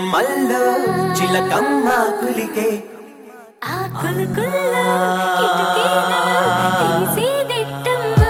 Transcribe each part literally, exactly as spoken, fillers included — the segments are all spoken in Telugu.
కొమ్మల్లో చిలకమ్మ కులికే ఆ కులుకుల్లో కిటుకీలో తీసేదెట్టమ్మ.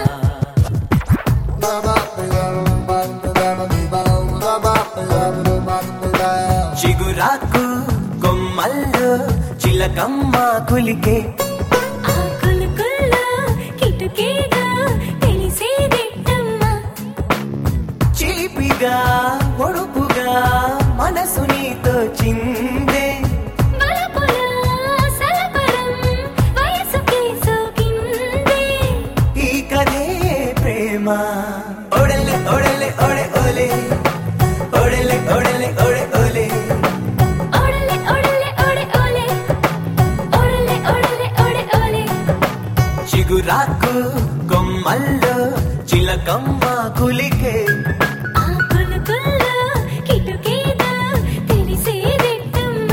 చిగురాకు కొమ్మల్లో చిలకమ్మ కులికే ఆ కులుకుల్లో కిటుకీలో తెలిసేదెట్టమ్మ. చిలిపిగా ఒడుపుగా మనసు నీతో చిందే బలపుల సలపరం వయసుకే సోకిందే. ఈ కథే ప్రేమ ఓడలే ఓడలే ఓడే ఓలే ఓడలే ఓడలే ఓడే ఓలే ఓడలే ఓడలే ఓడే ఓలే ఓడలే ఓడలే ఓడే ఓలే. చిగురాకు కొమ్మల్లో చిలకమ్మ కులికే ఆ కులుకుల్లో కిటుకీలో తెలిసేదెట్టమ్మ.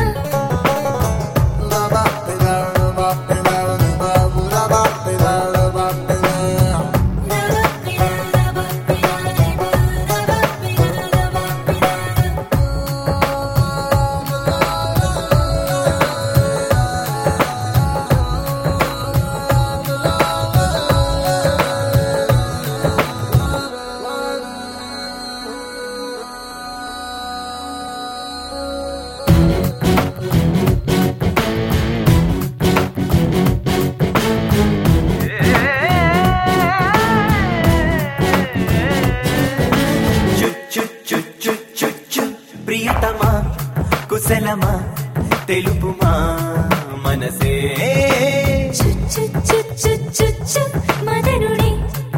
చుచ్చు చుచ్చు చుచ్చు ప్రియతమా కుశలమా తెలుపుమా మనసే చుచ్చు చుచ్చు చుచ్చు మదనుడి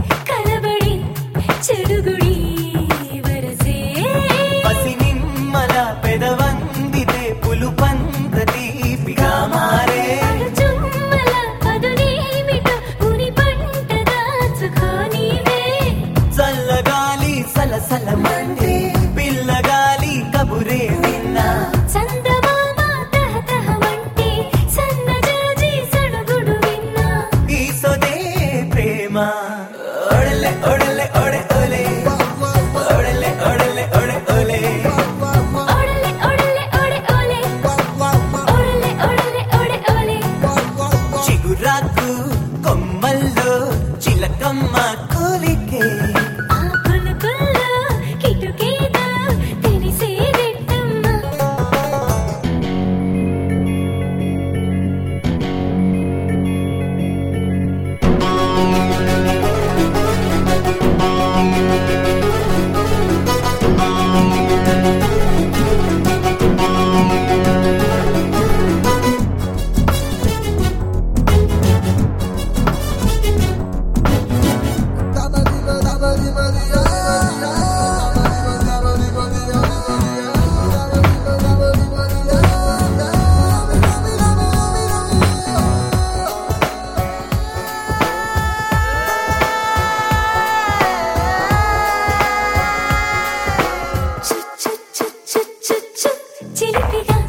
కలబడి చెడుగుడి వరసే. పసి నిమ్మల పెదవందితే పులుపంత తీపిగా మారే అడుచుమ్మల పదునేమిటో ఉని పంట దాచుకోనివే. చల్లగాలి సలసల మండే పిల్లగాలి కబురే విన్నా చందమామ తహతహమంటే సన్నజాజి సణుగుడు విన్నా. ఈ సొదే ప్రేమ ఓడలే ఓడలే ఓడే ఓలే ఓడలే ఓడలే ఓడే ఓలే ఓడలే ఓడలే ఓడే ఓలే ఓడలే ఓడలే ఓడే ఓలే. చిగురాకు కొమ్మల్లో చిలకమ్మ కోలికే ఆ కులుకుల్లో కిటుకీలో తెలిసేదెట్టమ్మ. చుచ్చు చుచ్చు చుచ్చు చిలిపిగా